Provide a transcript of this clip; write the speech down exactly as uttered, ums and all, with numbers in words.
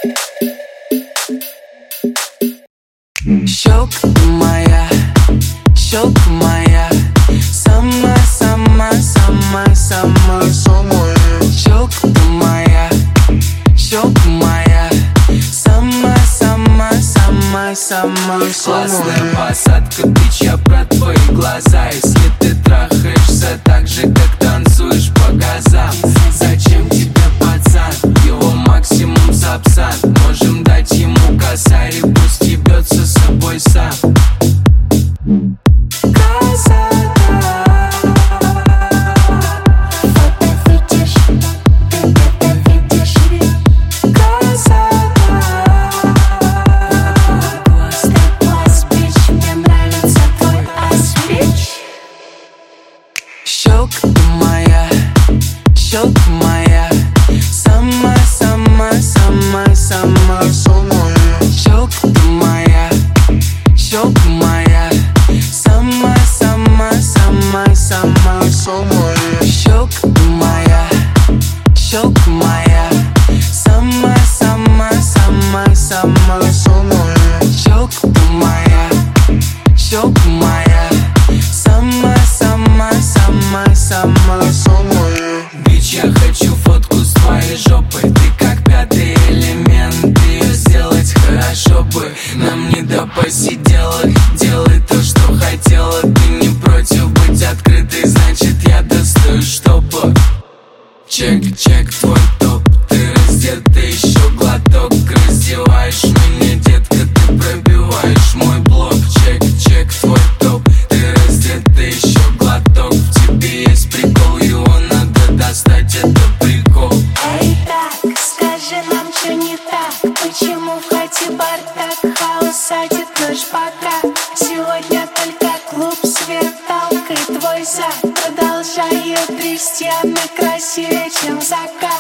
Щёлка моя, щёлка моя, сама, сама, сама, сама, сама. Щёлка моя, щёлка моя, сама, сама, сама, сама. Классная посадка, бич, я про твои глаза. Если ты трахаешься так же, как танцуешь по газам, зачем тебе пацан? Его максимум сапсан. Можем дать ему косарь и пусть ебется с собой сам. Щёлка моя, щёлка моя, сама, сама, сама, сама, сама. Щёлка моя, щёлка моя, сама, сама, сама, сама, сама. Щёлка моя, щёлка моя, сама, сама, сама, сама, сама. Щёлка моя, щёлка моя, сама, сама, сама, сама, сама. Бич, я хочу фотку с твоей жопой. Ты как пятый элемент, ее сделать хорошо бы. Нам не до посиделок, делай то, что хотела. Ты не против быть открытой, значит я достаю штопор. Чек, чек, твой топ, ты раздета, еще глоток. Раздеваешь меня, детка, ты пробиваешь мой блок. Чек, чек, твой топ, ты раздета, еще глоток. В тебе есть прикол, его надо достать, это прикол. Эй, так, скажи нам, что не так? Почему в хате бардак, хаос садит наш пока? Сегодня только клуб с верталкой, твой зад продолжает трясти, а мы красивее, чем закат.